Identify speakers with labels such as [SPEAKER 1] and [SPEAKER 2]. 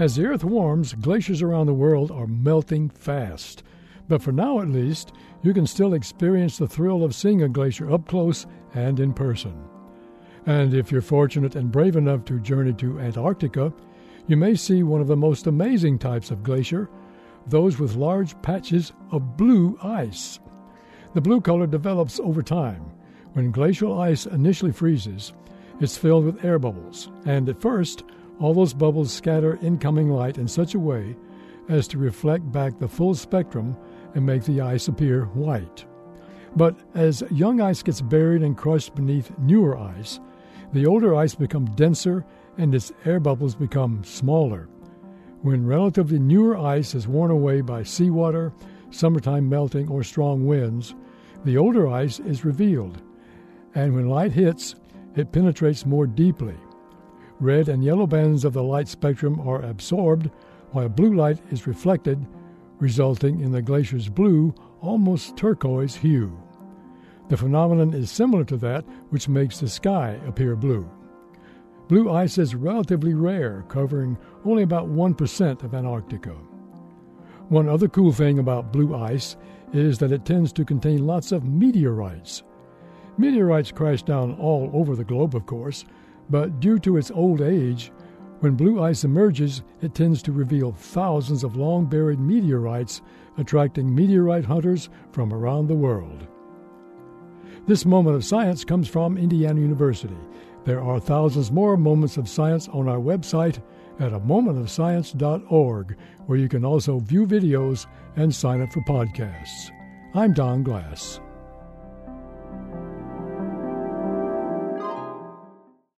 [SPEAKER 1] As the Earth warms, glaciers around the world are melting fast. But for now at least, you can still experience the thrill of seeing a glacier up close and in person. And if you're fortunate and brave enough to journey to Antarctica, you may see one of the most amazing types of glacier, those with large patches of blue ice. The blue color develops over time. When glacial ice initially freezes, it's filled with air bubbles, and at first, all those bubbles scatter incoming light in such a way as to reflect back the full spectrum and make the ice appear white. But as young ice gets buried and crushed beneath newer ice, the older ice becomes denser and its air bubbles become smaller. When relatively newer ice is worn away by seawater, summertime melting, or strong winds, the older ice is revealed, and when light hits, it penetrates more deeply. Red and yellow bands of the light spectrum are absorbed, while blue light is reflected, resulting in the glacier's blue, almost turquoise hue. The phenomenon is similar to that which makes the sky appear blue. Blue ice is relatively rare, covering only about 1% of Antarctica. One other cool thing about blue ice is that it tends to contain lots of meteorites. Meteorites crash down all over the globe, of course, but due to its old age, when blue ice emerges, it tends to reveal thousands of long-buried meteorites, attracting meteorite hunters from around the world. This moment of science comes from Indiana University. There are thousands more moments of science on our website at amomentofscience.org, where you can also view videos and sign up for podcasts. I'm Don Glass.